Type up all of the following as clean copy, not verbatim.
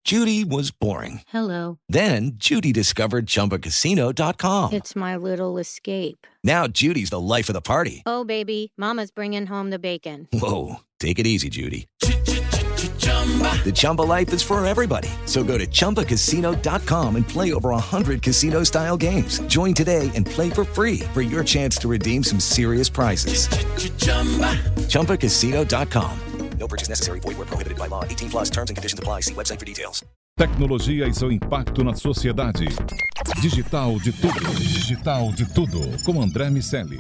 Judy was boring. Hello. Then Judy discovered ChumbaCasino.com. It's my little escape. Now Judy's the life of the party. Oh, baby, mama's bringing home the bacon. Whoa, take it easy, Judy. The Chumba life is for everybody. So go to ChumbaCasino.com and play over 100 casino-style games. Join today and play for free for your chance to redeem some serious prizes. ChumbaCasino.com. No purchase necessary. Void where prohibited by law. 18 plus terms and conditions apply. See website for details. Tecnologia e seu impacto na sociedade. Digital de tudo. Digital de tudo. Com André Miceli.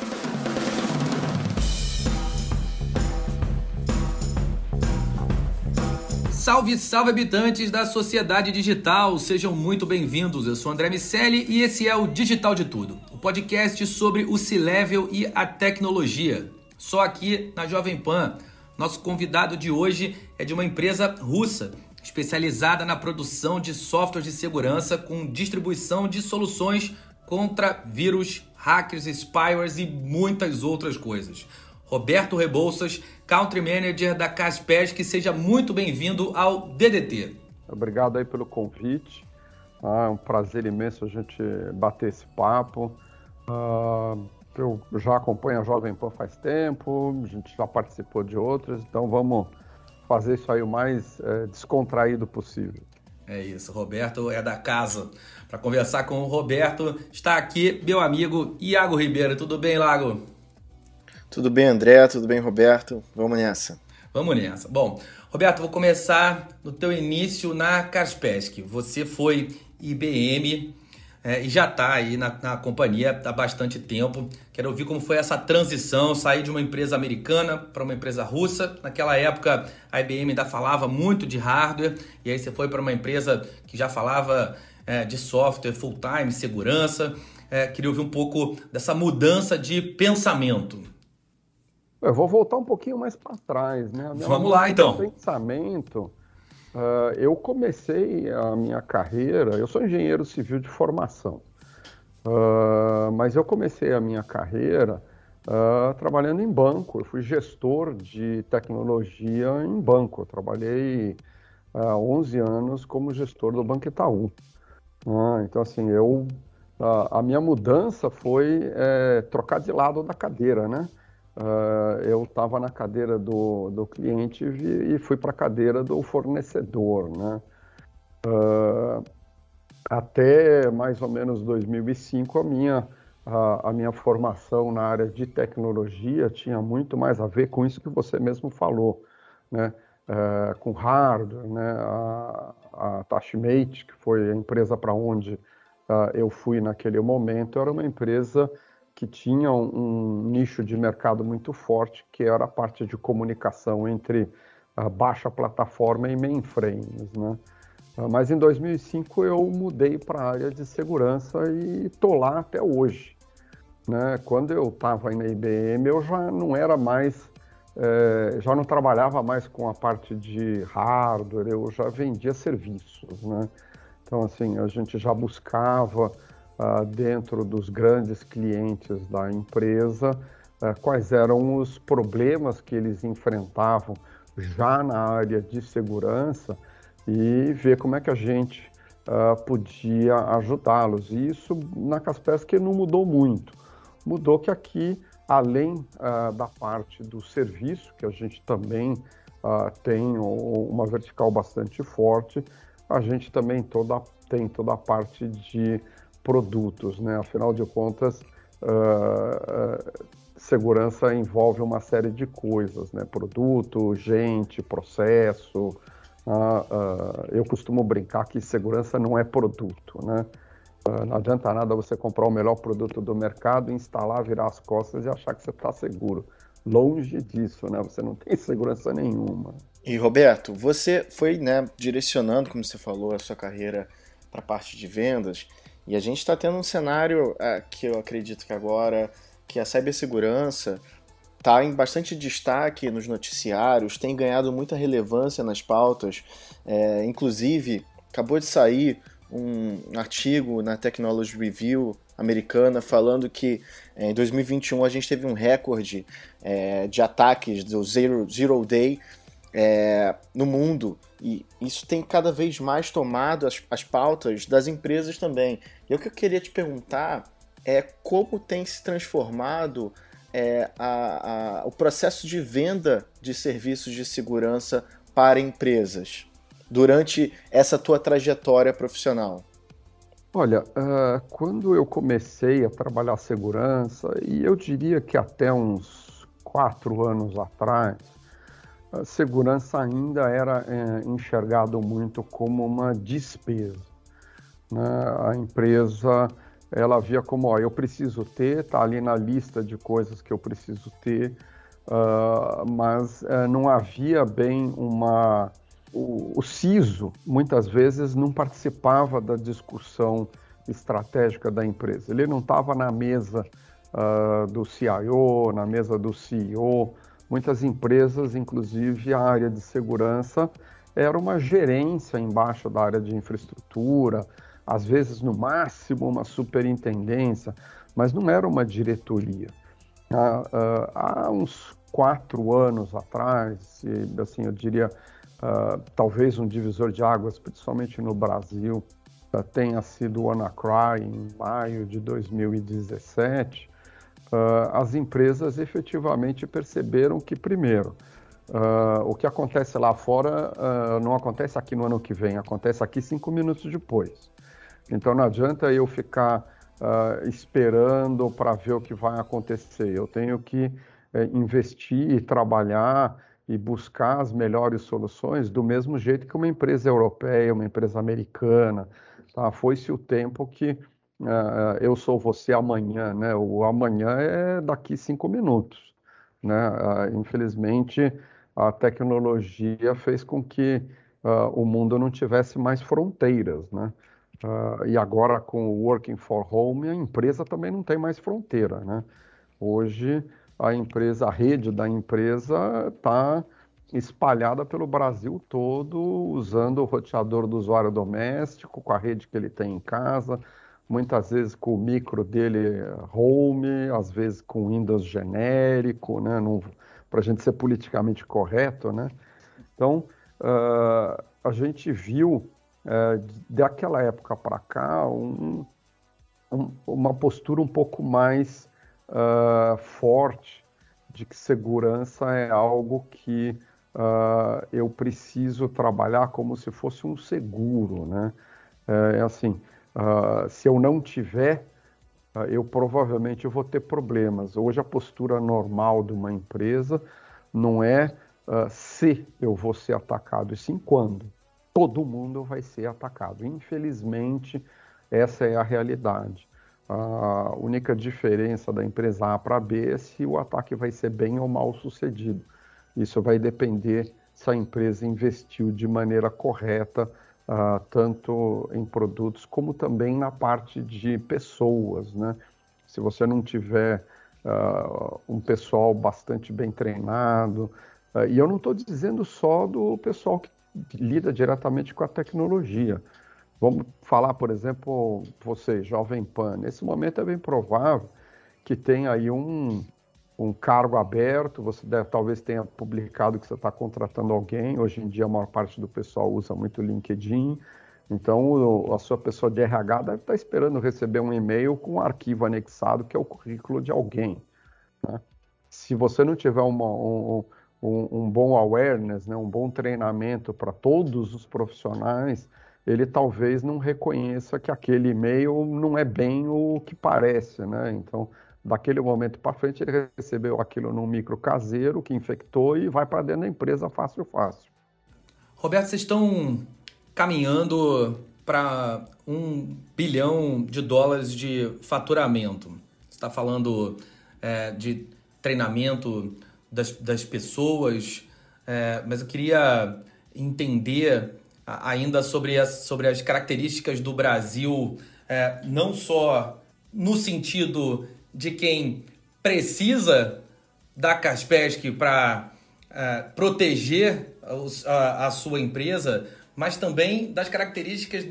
Salve, salve habitantes da sociedade digital, sejam muito bem-vindos. Eu sou André Miceli e esse é o Digital de Tudo, o podcast sobre o C-Level e a tecnologia. Só aqui na Jovem Pan. Nosso convidado de hoje é de uma empresa russa, especializada na produção de softwares de segurança com distribuição de soluções contra vírus, hackers, spywares e muitas outras coisas. Roberto Rebouças, Country Manager da Kaspersky, seja muito bem-vindo ao DDT. Obrigado aí pelo convite. É um prazer imenso a gente bater esse papo. Eu já acompanho a Jovem Pan faz tempo, a gente já participou de outras, então vamos fazer isso aí o mais descontraído possível. É isso, Roberto é da casa. Para conversar com o Roberto, está aqui meu amigo Iago Ribeiro. Tudo bem, Iago? Tudo bem, André? Tudo bem, Roberto? Vamos nessa. Vamos nessa. Bom, Roberto, vou começar no teu início na Kaspersky. Você foi IBM e já está aí na companhia há bastante tempo. Quero ouvir como foi essa transição, sair de uma empresa americana para uma empresa russa. Naquela época, a IBM ainda falava muito de hardware, e aí você foi para uma empresa que já falava de software, full-time, segurança. Queria ouvir um pouco dessa mudança de pensamento. Eu vou voltar um pouquinho mais para trás, né? Vamos lá, então. Pensamento. Eu comecei a minha carreira, eu sou engenheiro civil de formação, mas eu comecei a minha carreira trabalhando em banco. Eu fui gestor de tecnologia em banco. Eu trabalhei 11 anos como gestor do Banco Itaú. Então, assim, a minha mudança foi trocar de lado da cadeira, né? Eu estava na cadeira do cliente e fui para a cadeira do fornecedor, né? Até mais ou menos 2005, a minha formação na área de tecnologia tinha muito mais a ver com isso que você mesmo falou, né? Com hardware, né? A Tachmate, que foi a empresa para onde eu fui naquele momento, era uma empresa que tinha um nicho de mercado muito forte, que era a parte de comunicação entre a baixa plataforma e mainframes, né? Mas em 2005 eu mudei para a área de segurança e estou lá até hoje, né? Quando eu estava na IBM, eu já não era mais, já não trabalhava mais com a parte de hardware, eu já vendia serviços, né? Então, assim, a gente já buscava dentro dos grandes clientes da empresa, quais eram os problemas que eles enfrentavam já na área de segurança e ver como é que a gente podia ajudá-los. E isso na Kaspersky não mudou muito. Mudou que aqui, além da parte do serviço, que a gente também tem uma vertical bastante forte, a gente também tem toda a parte de produtos, né? Afinal de contas, segurança envolve uma série de coisas, né? Produto, gente, processo. Eu costumo brincar que segurança não é produto, né? Não adianta nada você comprar o melhor produto do mercado, instalar, virar as costas e achar que você está seguro. Longe disso, né? Você não tem segurança nenhuma. E, Roberto, você foi, né, direcionando, como você falou, a sua carreira para a parte de vendas. E a gente está tendo um cenário que eu acredito que agora, que a cibersegurança está em bastante destaque nos noticiários, tem ganhado muita relevância nas pautas. Inclusive, acabou de sair um artigo na Technology Review americana falando que em 2021 a gente teve um recorde de ataques do Zero Day. no mundo, e isso tem cada vez mais tomado as pautas das empresas também. E o que eu queria te perguntar é como tem se transformado o processo de venda de serviços de segurança para empresas durante essa tua trajetória profissional. Olha, quando eu comecei a trabalhar segurança, e eu diria que até uns 4 anos atrás, a segurança ainda era enxergado muito como uma despesa, né? A empresa, ela via como, eu preciso ter, está ali na lista de coisas que eu preciso ter, mas não havia bem o CISO, muitas vezes, não participava da discussão estratégica da empresa. Ele não estava na mesa do CIO, na mesa do CEO. Muitas empresas, inclusive a área de segurança, era uma gerência embaixo da área de infraestrutura, às vezes, no máximo, uma superintendência, mas não era uma diretoria. Há uns 4 anos atrás, assim, eu diria, talvez um divisor de águas, principalmente no Brasil, tenha sido o WannaCry, em maio de 2017, as empresas efetivamente perceberam que, primeiro, o que acontece lá fora não acontece aqui no ano que vem, acontece aqui 5 minutos depois. Então não adianta eu ficar esperando para ver o que vai acontecer. Eu tenho que investir e trabalhar e buscar as melhores soluções do mesmo jeito que uma empresa europeia, uma empresa americana. Tá? Foi-se o tempo que eu sou você amanhã, né? O amanhã é daqui 5 minutos, né? Infelizmente, a tecnologia fez com que o mundo não tivesse mais fronteiras, né? E agora, com o Working for Home, a empresa também não tem mais fronteira, né? Hoje, a rede da empresa está espalhada pelo Brasil todo, usando o roteador do usuário doméstico, com a rede que ele tem em casa, muitas vezes com o micro dele home, às vezes com Windows genérico, né? Para a gente ser politicamente correto, né? Então, a gente viu, daquela época para cá, uma postura um pouco mais forte de que segurança é algo que eu preciso trabalhar como se fosse um seguro, né? Assim, se eu não tiver, eu provavelmente vou ter problemas. Hoje a postura normal de uma empresa não é se eu vou ser atacado, e sim quando. Todo mundo vai ser atacado. Infelizmente, essa é a realidade. A única diferença da empresa A para B é se o ataque vai ser bem ou mal sucedido. Isso vai depender se a empresa investiu de maneira correta, tanto em produtos como também na parte de pessoas, né? Se você não tiver um pessoal bastante bem treinado, e eu não estou dizendo só do pessoal que lida diretamente com a tecnologia. Vamos falar, por exemplo, você, Jovem Pan. Nesse momento é bem provável que tenha aí um cargo aberto, você talvez tenha publicado que você está contratando alguém. Hoje em dia a maior parte do pessoal usa muito o LinkedIn, então a sua pessoa de RH deve estar esperando receber um e-mail com um arquivo anexado que é o currículo de alguém, né? Se você não tiver um bom awareness, né, um bom treinamento para todos os profissionais, ele talvez não reconheça que aquele e-mail não é bem o que parece, né? Então, daquele momento para frente, ele recebeu aquilo num micro caseiro que infectou e vai para dentro da empresa fácil. Roberto, vocês estão caminhando para $1 bilhão de faturamento. Você está falando de treinamento das pessoas, mas eu queria entender ainda sobre as características do Brasil, não só no sentido de quem precisa da Kaspersky para proteger a sua empresa, mas também das características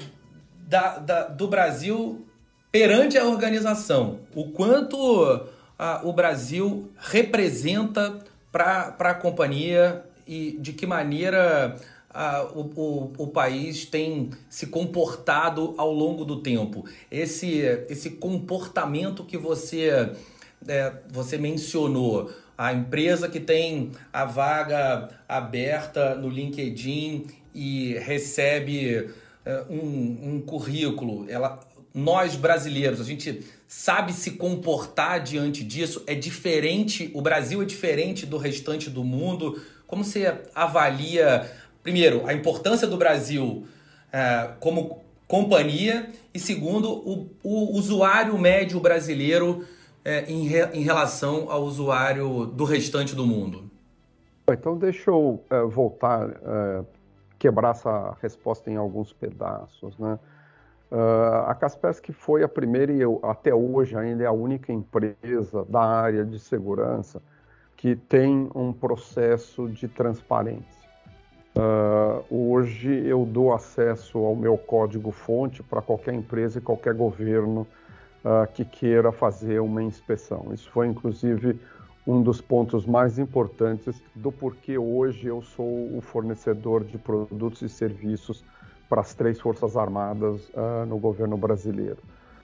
do Brasil perante a organização. O quanto o Brasil representa para a companhia e de que maneira o país tem se comportado ao longo do tempo. Esse comportamento que você mencionou, a empresa que tem a vaga aberta no LinkedIn e recebe um currículo, nós brasileiros, a gente sabe se comportar diante disso? É diferente, o Brasil é diferente do restante do mundo? Como você avalia, primeiro, a importância do Brasil como companhia e, segundo, o usuário médio brasileiro em relação ao usuário do restante do mundo? Então, deixa eu voltar, quebrar essa resposta em alguns pedaços, né? A Kaspersky foi a primeira e até hoje ainda é a única empresa da área de segurança que tem um processo de transparência. Hoje eu dou acesso ao meu código-fonte para qualquer empresa e qualquer governo que queira fazer uma inspeção. Isso foi, inclusive, um dos pontos mais importantes do porquê hoje eu sou o fornecedor de produtos e serviços para as 3 Forças Armadas no governo brasileiro.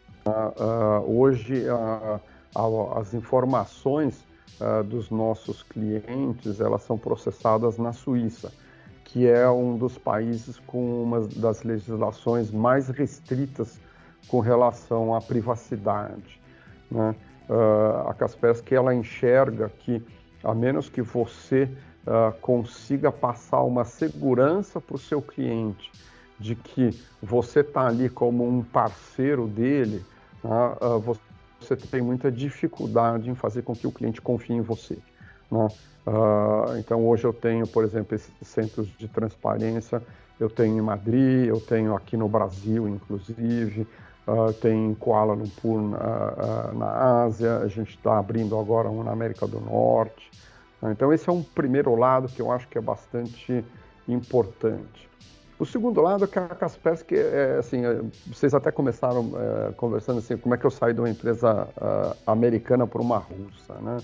Hoje, as informações dos nossos clientes, elas são processadas na Suíça, que é um dos países com uma das legislações mais restritas com relação à privacidade, né? A Kaspersky, ela enxerga que, a menos que você consiga passar uma segurança para o seu cliente, de que você está ali como um parceiro dele, você tem muita dificuldade em fazer com que o cliente confie em você, né? Então, hoje eu tenho, por exemplo, esses centros de transparência, eu tenho em Madrid, eu tenho aqui no Brasil, inclusive, tem em Kuala Lumpur, na Ásia, a gente está abrindo agora um na América do Norte. Então, esse é um primeiro lado que eu acho que é bastante importante. O segundo lado é que a Kaspersky, assim, vocês até começaram conversando assim, como é que eu saí de uma empresa americana para uma russa, né?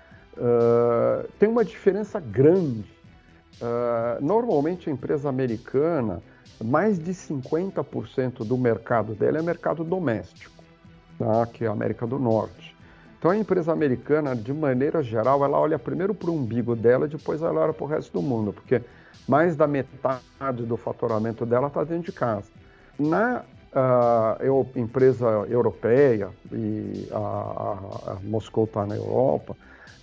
Tem uma diferença grande. Normalmente a empresa americana, mais de 50% do mercado dela é mercado doméstico, tá? Que é a América do Norte. Então a empresa americana, de maneira geral, ela olha primeiro para o umbigo dela e depois ela olha para o resto do mundo, porque mais da metade do faturamento dela está dentro de casa. Na empresa europeia, e a Moscou está na Europa,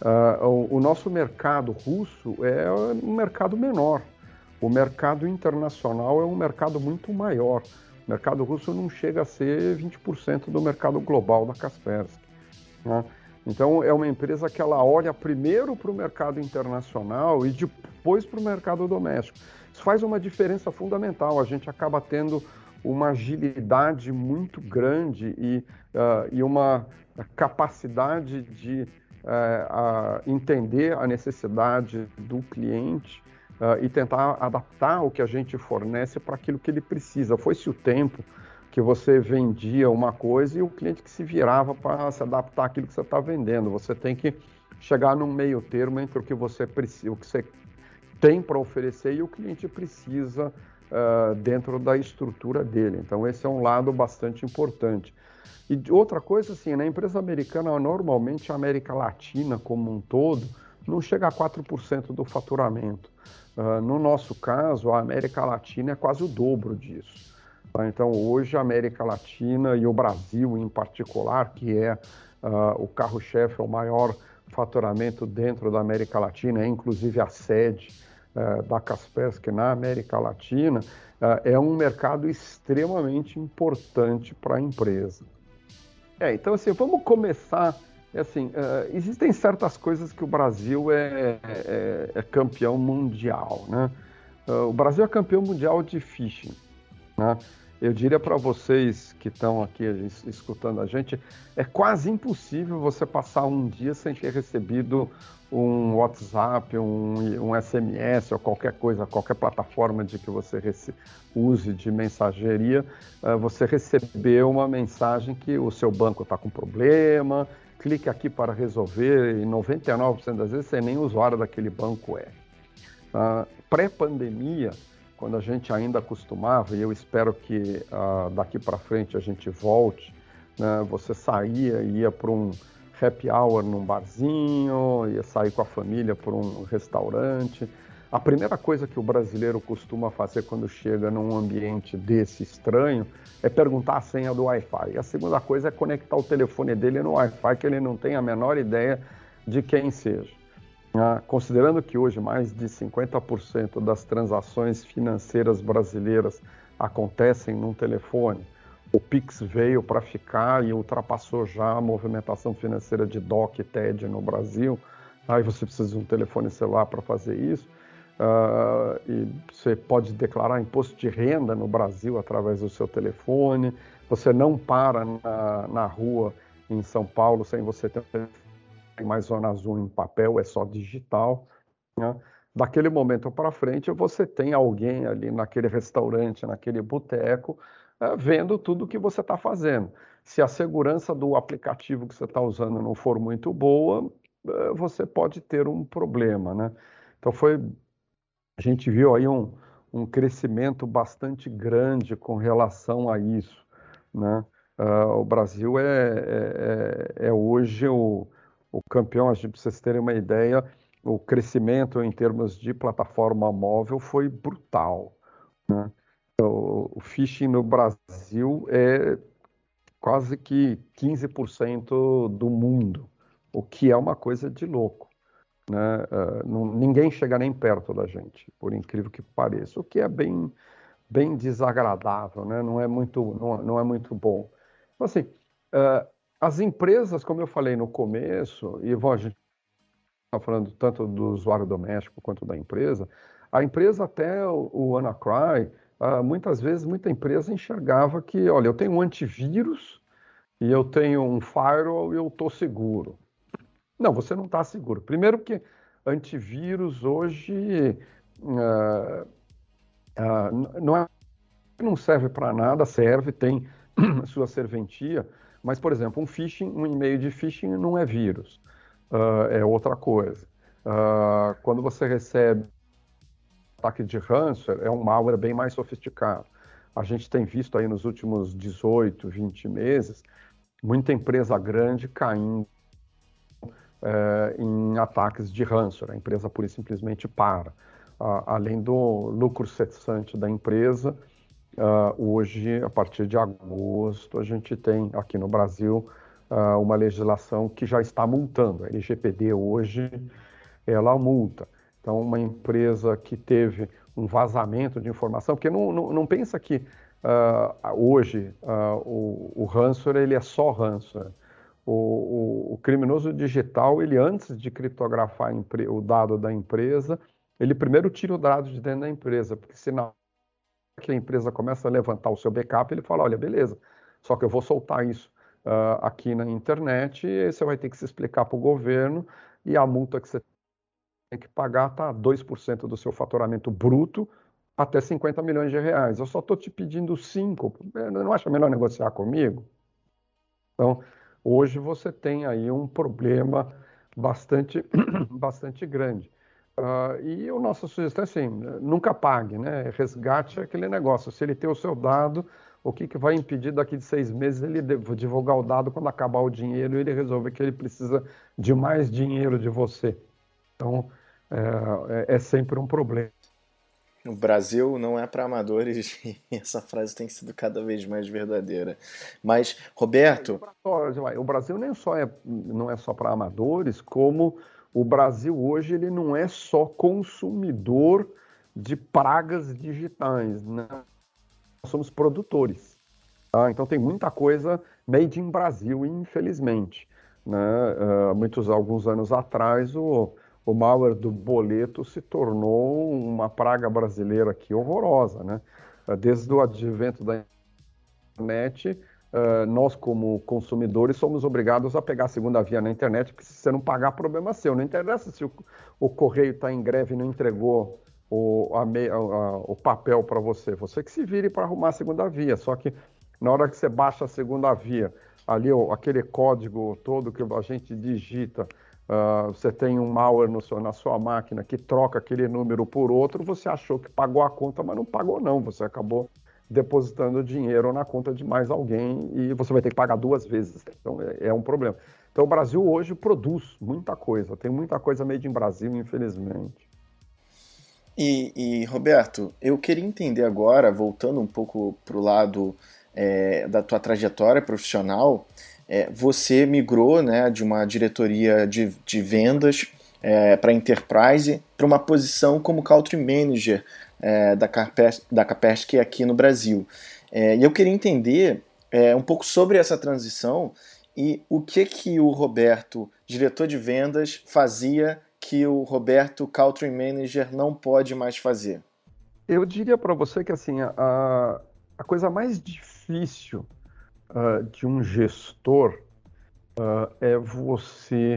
o nosso mercado russo é um mercado menor. O mercado internacional é um mercado muito maior. O mercado russo não chega a ser 20% do mercado global da Kaspersky, né? Então, é uma empresa que ela olha primeiro para o mercado internacional e depois para o mercado doméstico. Isso faz uma diferença fundamental. A gente acaba tendo uma agilidade muito grande e uma capacidade de entender a necessidade do cliente e tentar adaptar o que a gente fornece para aquilo que ele precisa. Foi-se o tempo que você vendia uma coisa e o cliente que se virava para se adaptar àquilo que você está vendendo. Você tem que chegar num meio termo entre o que você precisa, o que você tem para oferecer e o cliente precisa dentro da estrutura dele. Então, esse é um lado bastante importante. E outra coisa, assim, na empresa americana, normalmente a América Latina como um todo não chega a 4% do faturamento. No nosso caso, a América Latina é quase o dobro disso. Então, hoje, a América Latina e o Brasil, em particular, que é o carro-chefe, o maior faturamento dentro da América Latina, é inclusive a sede da Kaspersky na América Latina, é um mercado extremamente importante para a empresa. Então, assim, vamos começar. Assim, existem certas coisas que o Brasil é campeão mundial, né? O Brasil é campeão mundial de phishing, né? Eu diria para vocês que estão aqui escutando a gente, é quase impossível você passar um dia sem ter recebido um WhatsApp, um SMS ou qualquer coisa, qualquer plataforma de que você use de mensageria, você recebeu uma mensagem que o seu banco está com problema, clique aqui para resolver, e 99% das vezes você nem usuário daquele banco é. Pré-pandemia, quando a gente ainda costumava, e eu espero que daqui para frente a gente volte, né, você saía, ia para um happy hour num barzinho, ia sair com a família para um restaurante. A primeira coisa que o brasileiro costuma fazer quando chega num ambiente desse estranho é perguntar a senha do Wi-Fi. E a segunda coisa é conectar o telefone dele no Wi-Fi, que ele não tem a menor ideia de quem seja. Considerando que hoje mais de 50% das transações financeiras brasileiras acontecem num telefone, o Pix veio para ficar e ultrapassou já a movimentação financeira de DOC e TED no Brasil. Aí você precisa de um telefone celular para fazer isso. E você pode declarar imposto de renda no Brasil através do seu telefone. Você não para na rua em São Paulo sem você ter mais zona azul em papel, é só digital, né? Daquele momento para frente, você tem alguém ali naquele restaurante, naquele boteco, vendo tudo o que você está fazendo. Se a segurança do aplicativo que você está usando não for muito boa, você pode ter um problema, né? Então a gente viu aí um crescimento bastante grande com relação a isso, né? O Brasil é hoje o campeão. Para vocês terem uma ideia, o crescimento em termos de plataforma móvel foi brutal, né? O phishing no Brasil é quase que 15% do mundo, o que é uma coisa de louco, né? Ninguém chega nem perto da gente, por incrível que pareça, o que é bem desagradável, né? Não é muito bom. Então, assim, as empresas, como eu falei no começo, e a gente está falando tanto do usuário doméstico quanto da empresa, a empresa até o WannaCry, muitas vezes, muita empresa enxergava que, olha, eu tenho um antivírus e eu tenho um firewall e eu estou seguro. Não, você não está seguro. Primeiro que antivírus hoje não serve para nada, tem sua serventia, mas, por exemplo, um e-mail de phishing não é vírus, é outra coisa. Quando você recebe ataque de ransomware, é um malware bem mais sofisticado. A gente tem visto aí nos últimos 18, 20 meses, muita empresa grande caindo em ataques de ransomware. A empresa pura e simplesmente para. Além do lucro cessante da empresa, hoje, a partir de agosto, a gente tem aqui no Brasil uma legislação que já está multando. A LGPD hoje, ela multa. Então, uma empresa que teve um vazamento de informação, porque não pensa que hoje o ransomware ele é só ransomware. O criminoso digital, ele antes de criptografar o dado da empresa, ele primeiro tira o dado de dentro da empresa, porque senão que a empresa começa a levantar o seu backup, ele fala, olha, beleza, só que eu vou soltar isso aqui na internet, e você vai ter que se explicar para o governo, e a multa que você tem que pagar está 2% do seu faturamento bruto, até 50 milhões de reais. Eu só estou te pedindo 5, não acha melhor negociar comigo? Então, hoje você tem aí um problema bastante grande. E a nossa sugestão é assim, nunca pague, né? Resgate aquele negócio. Se ele tem o seu dado, o que vai impedir daqui de 6 meses ele divulgar o dado quando acabar o dinheiro e ele resolver que ele precisa de mais dinheiro de você? Então, é sempre um problema. O Brasil não é para amadores e essa frase tem sido cada vez mais verdadeira. Mas, Roberto... O Brasil não é só para amadores, como o Brasil hoje ele não é só consumidor de pragas digitais, né? Nós somos produtores. Tá? Então tem muita coisa made in Brasil, infelizmente, né? Alguns anos atrás, o malware do boleto se tornou uma praga brasileira aqui horrorosa, né? Desde o advento da internet, nós como consumidores somos obrigados a pegar a segunda via na internet, porque se você não pagar, problema seu. Não interessa se o correio está em greve e não entregou o papel para você. Você que se vire para arrumar a segunda via. Só que na hora que você baixa a segunda via, ali aquele código todo que a gente digita Você tem um malware na sua máquina que troca aquele número por outro, você achou que pagou a conta, mas não pagou não, você acabou depositando dinheiro na conta de mais alguém e você vai ter que pagar 2 vezes. Então é um problema. Então o Brasil hoje produz muita coisa, tem muita coisa made in Brasil, infelizmente. E Roberto, eu queria entender agora, voltando um pouco para o lado da tua trajetória profissional, você migrou, né, de uma diretoria de vendas para Enterprise para uma posição como Country Manager da Kaspersky aqui no Brasil. E eu queria entender um pouco sobre essa transição e o que o Roberto, diretor de vendas, fazia que o Roberto, Country Manager, não pode mais fazer. Eu diria para você que assim, a coisa mais difícil de um gestor é você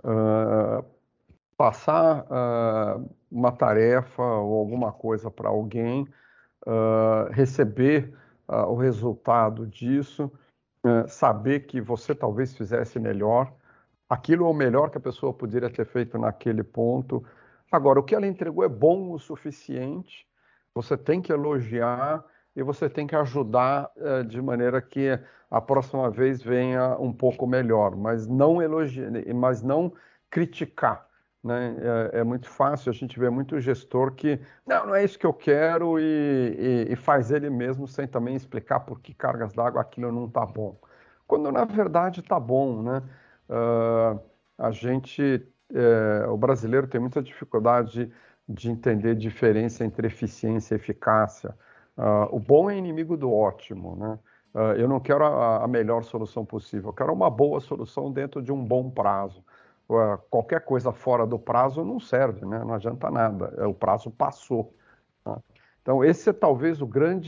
passar uma tarefa ou alguma coisa para alguém, receber o resultado disso, saber que você talvez fizesse melhor, aquilo é o melhor que a pessoa poderia ter feito naquele ponto. Agora, o que ela entregou é bom o suficiente, você tem que elogiar e você tem que ajudar de maneira que a próxima vez venha um pouco melhor, mas não elogiar, mas não criticar, né? É muito fácil, a gente vê muito gestor que não é isso que eu quero e faz ele mesmo sem também explicar por que cargas d'água aquilo não está bom. Quando na verdade está bom, né? O brasileiro tem muita dificuldade de entender diferença entre eficiência e eficácia. O bom é inimigo do ótimo, né? Eu não quero a melhor solução possível, eu quero uma boa solução dentro de um bom prazo. Qualquer coisa fora do prazo não serve, né? Não adianta nada, o prazo passou. Tá? Então, esse é talvez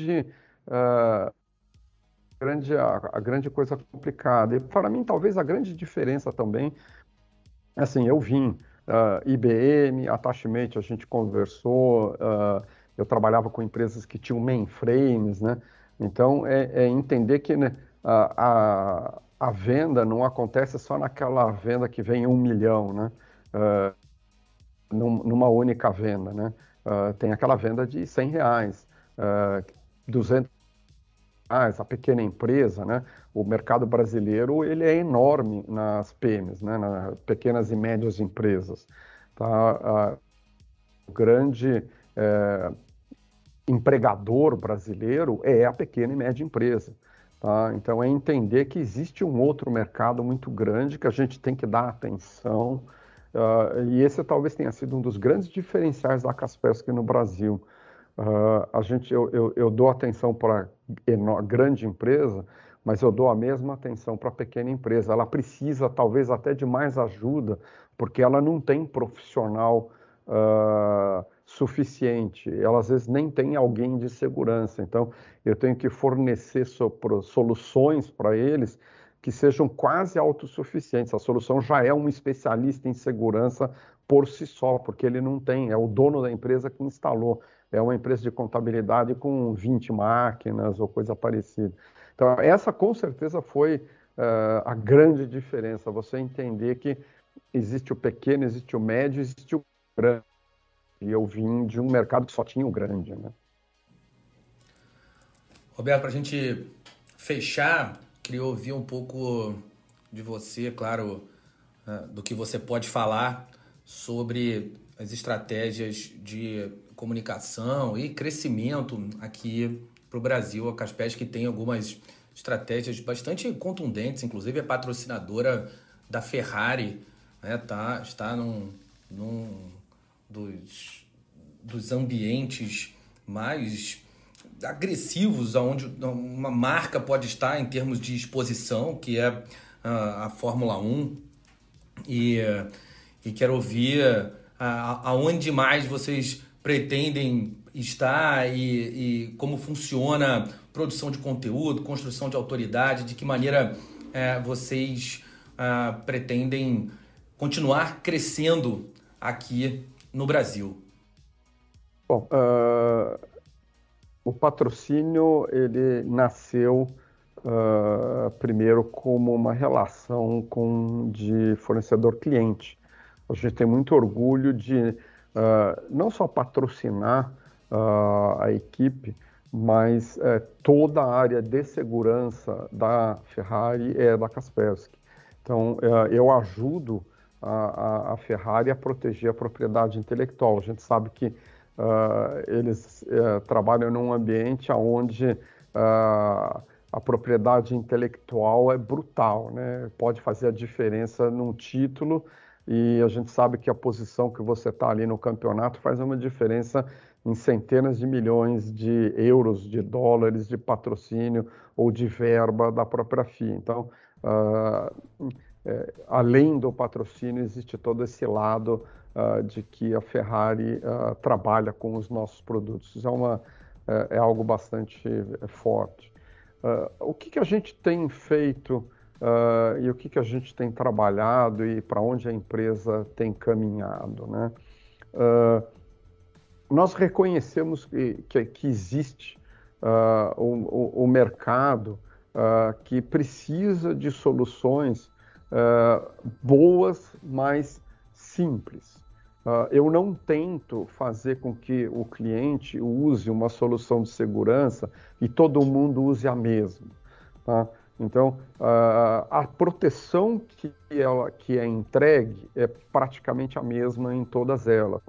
a grande coisa complicada. E para mim, talvez a grande diferença também, assim, eu vim IBM, Attachmate, a gente conversou, eu trabalhava com empresas que tinham mainframes, né? Então, entender que, né, a venda não acontece só naquela venda que vem 1 milhão, né? Numa única venda, né? Tem aquela venda de R$100, 200 reais, a pequena empresa, né? O mercado brasileiro ele é enorme nas PMEs, né? Nas pequenas e médias empresas. Tá? O grande empregador brasileiro é a pequena e média empresa. Tá? Então, é entender que existe um outro mercado muito grande que a gente tem que dar atenção, e esse talvez tenha sido um dos grandes diferenciais da Kaspersky no Brasil. Eu dou atenção para a grande empresa, mas eu dou a mesma atenção para a pequena empresa. Ela precisa talvez até de mais ajuda, porque ela não tem profissional suficiente, ela às vezes nem tem alguém de segurança, então eu tenho que fornecer soluções para eles que sejam quase autossuficientes. A solução já é um especialista em segurança por si só, porque ele não tem, é o dono da empresa que instalou, é uma empresa de contabilidade com 20 máquinas ou coisa parecida. Então essa com certeza foi a grande diferença, você entender que existe o pequeno, existe o médio, existe o grande. E eu vim de um mercado que só tinha o grande, né? Roberto, para a gente fechar, queria ouvir um pouco de você, claro, do que você pode falar sobre as estratégias de comunicação e crescimento aqui para o Brasil. A Kaspersky tem algumas estratégias bastante contundentes, inclusive é patrocinadora da Ferrari, né? Está num dos ambientes mais agressivos onde uma marca pode estar em termos de exposição, que é a Fórmula 1. E quero ouvir aonde mais vocês pretendem estar e como funciona produção de conteúdo, construção de autoridade, de que maneira vocês pretendem continuar crescendo aqui no Brasil. Bom, o patrocínio ele nasceu primeiro como uma relação de fornecedor-cliente. A gente tem muito orgulho de não só patrocinar a equipe, mas toda a área de segurança da Ferrari é da Kaspersky. Então, eu ajudo a Ferrari a proteger a propriedade intelectual. A gente sabe que eles trabalham num ambiente onde a propriedade intelectual é brutal, né? Pode fazer a diferença num título, e a gente sabe que a posição que você está ali no campeonato faz uma diferença em centenas de milhões de euros, de dólares, de patrocínio ou de verba da própria FIA. Então, além do patrocínio, existe todo esse lado de que a Ferrari trabalha com os nossos produtos. Isso é algo bastante forte. O que a gente tem feito e o que a gente tem trabalhado e para onde a empresa tem caminhado, né? Nós reconhecemos que existe o mercado que precisa de soluções boas, mas simples. Eu não tento fazer com que o cliente use uma solução de segurança e todo mundo use a mesma, tá? Então, a proteção que é entregue é praticamente a mesma em todas elas.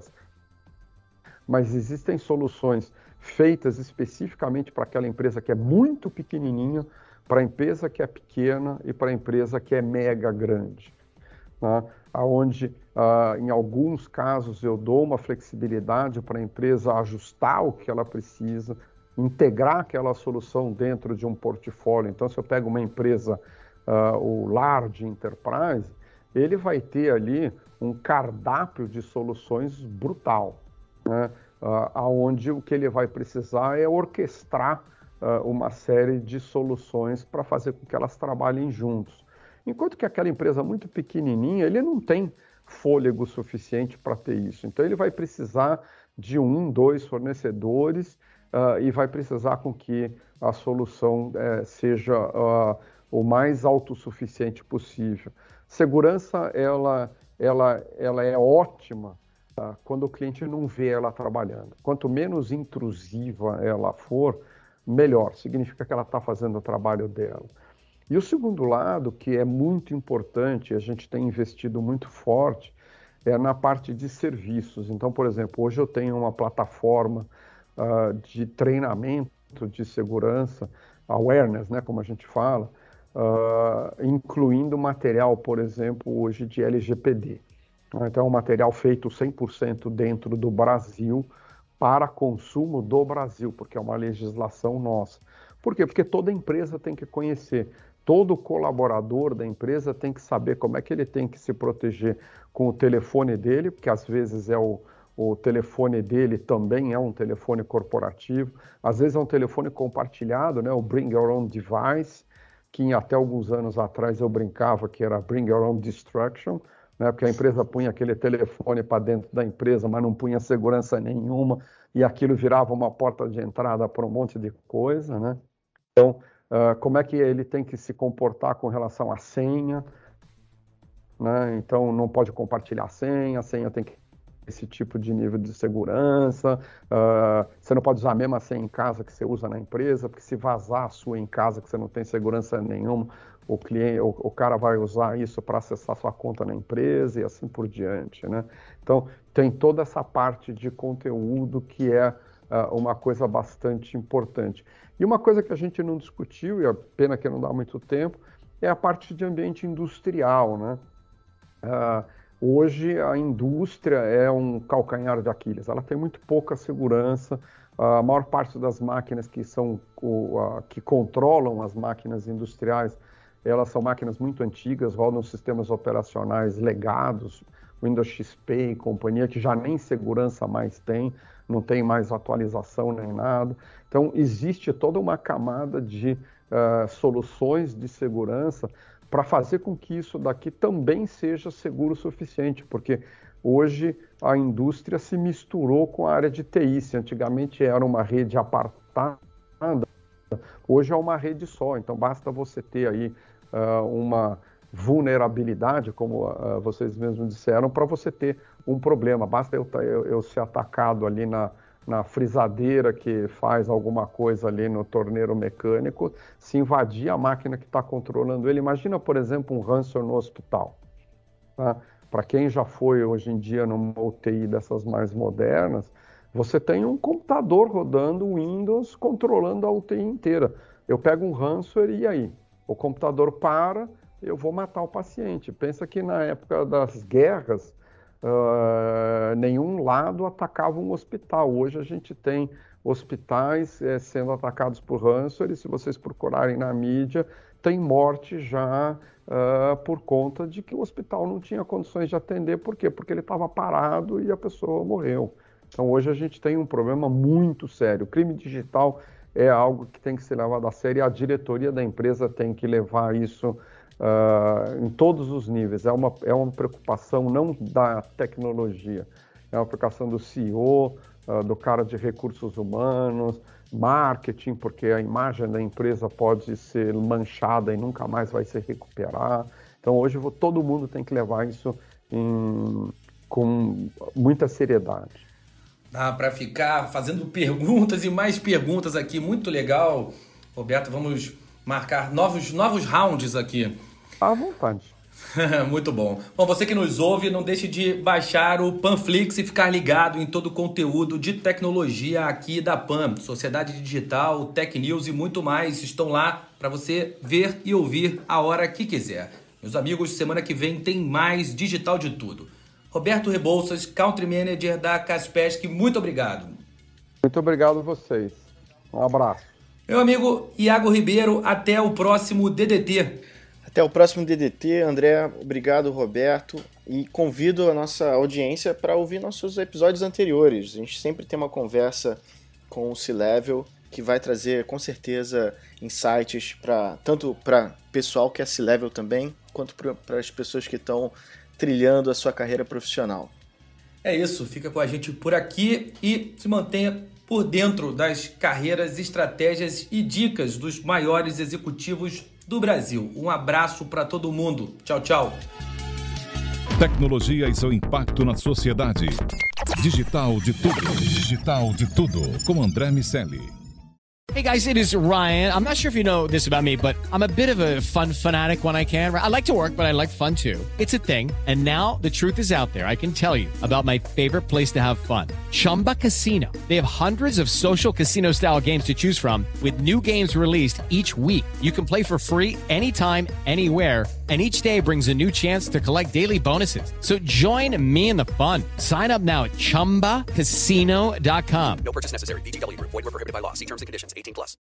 Mas existem soluções feitas especificamente para aquela empresa que é muito pequenininha, para a empresa que é pequena e para a empresa que é mega grande, né? Onde, em alguns casos, eu dou uma flexibilidade para a empresa ajustar o que ela precisa, integrar aquela solução dentro de um portfólio. Então, se eu pego uma empresa, o Large Enterprise, ele vai ter ali um cardápio de soluções brutal, né? Onde o que ele vai precisar é orquestrar uma série de soluções para fazer com que elas trabalhem juntos. Enquanto que aquela empresa muito pequenininha, ele não tem fôlego suficiente para ter isso. Então, ele vai precisar de 1, 2 fornecedores e vai precisar com que a solução seja o mais autossuficiente possível. Segurança, ela é ótima quando o cliente não vê ela trabalhando. Quanto menos intrusiva ela for, melhor. Significa que ela está fazendo o trabalho dela. E o segundo lado, que é muito importante, a gente tem investido muito forte, é na parte de serviços. Então, por exemplo, hoje eu tenho uma plataforma de treinamento de segurança, awareness, né, como a gente fala, incluindo material, por exemplo, hoje de LGPD. Então, é um material feito 100% dentro do Brasil, para consumo do Brasil, porque é uma legislação nossa. Por quê? Porque toda empresa tem que conhecer, todo colaborador da empresa tem que saber como é que ele tem que se proteger com o telefone dele, porque às vezes o telefone dele também é um telefone corporativo, às vezes é um telefone compartilhado, né? O Bring Your Own Device, que até alguns anos atrás eu brincava que era Bring Your Own Destruction, né? Porque a empresa punha aquele telefone para dentro da empresa, mas não punha segurança nenhuma, e aquilo virava uma porta de entrada para um monte de coisa, né? Então, como é que ele tem que se comportar com relação à senha, né? Então, não pode compartilhar a senha tem que ter esse tipo de nível de segurança, você não pode usar a mesma senha em casa que você usa na empresa, porque se vazar a sua em casa, que você não tem segurança nenhuma, o cara vai usar isso para acessar sua conta na empresa e assim por diante, né? Então, tem toda essa parte de conteúdo que é uma coisa bastante importante. E uma coisa que a gente não discutiu, e é pena que não dá muito tempo, é a parte de ambiente industrial, né? Hoje a indústria é um calcanhar de Aquiles, ela tem muito pouca segurança, a maior parte das máquinas que controlam as máquinas industriais, elas são máquinas muito antigas, rodam sistemas operacionais legados, Windows XP e companhia, que já nem segurança mais tem, não tem mais atualização nem nada. Então, existe toda uma camada de soluções de segurança para fazer com que isso daqui também seja seguro o suficiente, porque hoje a indústria se misturou com a área de TI. Se antigamente era uma rede apartada, hoje é uma rede só. Então, basta você ter aí vulnerabilidade, como vocês mesmos disseram, para você ter um problema. Basta eu ser atacado ali na frisadeira que faz alguma coisa ali no torneiro mecânico, se invadir a máquina que está controlando ele. Imagina, por exemplo, um ransomware no hospital. Tá? Para quem já foi hoje em dia numa UTI dessas mais modernas, você tem um computador rodando Windows controlando a UTI inteira. Eu pego um ransomware e aí? O computador para, eu vou matar o paciente. Pensa que na época das guerras, nenhum lado atacava um hospital. Hoje a gente tem hospitais sendo atacados por ransomware, e se vocês procurarem na mídia, tem morte já por conta de que o hospital não tinha condições de atender. Por quê? Porque ele estava parado e a pessoa morreu. Então hoje a gente tem um problema muito sério. O crime digital é algo que tem que ser levado a sério, e a diretoria da empresa tem que levar isso em todos os níveis. É uma preocupação não da tecnologia, é uma preocupação do CEO, do cara de recursos humanos, marketing, porque a imagem da empresa pode ser manchada e nunca mais vai se recuperar. Então hoje todo mundo tem que levar isso com muita seriedade. Dá para ficar fazendo perguntas e mais perguntas aqui, muito legal. Roberto, vamos marcar novos rounds aqui. À vontade. Muito bom. Bom, você que nos ouve, não deixe de baixar o Panflix e ficar ligado em todo o conteúdo de tecnologia aqui da Pan. Sociedade Digital, Tech News e muito mais estão lá para você ver e ouvir a hora que quiser. Meus amigos, semana que vem tem mais Digital de Tudo. Roberto Rebouças, Country Manager da Kaspersky, muito obrigado. Muito obrigado a vocês. Um abraço. Meu amigo Iago Ribeiro, até o próximo DDT. Até o próximo DDT, André. Obrigado, Roberto. E convido a nossa audiência para ouvir nossos episódios anteriores. A gente sempre tem uma conversa com o C-Level que vai trazer, com certeza, insights tanto para pessoal que é C-Level também, quanto para as pessoas que estão trilhando a sua carreira profissional. É isso, fica com a gente por aqui e se mantenha por dentro das carreiras, estratégias e dicas dos maiores executivos do Brasil. Um abraço para todo mundo. Tchau, tchau. Tecnologia e seu impacto na sociedade. Digital de Tudo. Digital de Tudo. Com André Miceli. Hey guys, it is Ryan. I'm not sure if you know this about me, but I'm a bit of a fun fanatic when I can. I like to work, but I like fun too. It's a thing. And now the truth is out there. I can tell you about my favorite place to have fun. Chumba Casino. They have hundreds of social casino style games to choose from with new games released each week. You can play for free anytime, anywhere. And each day brings a new chance to collect daily bonuses. So join me in the fun. Sign up now at ChumbaCasino.com. No purchase necessary. VGW Group. Void where prohibited by law. See terms and conditions. 18+.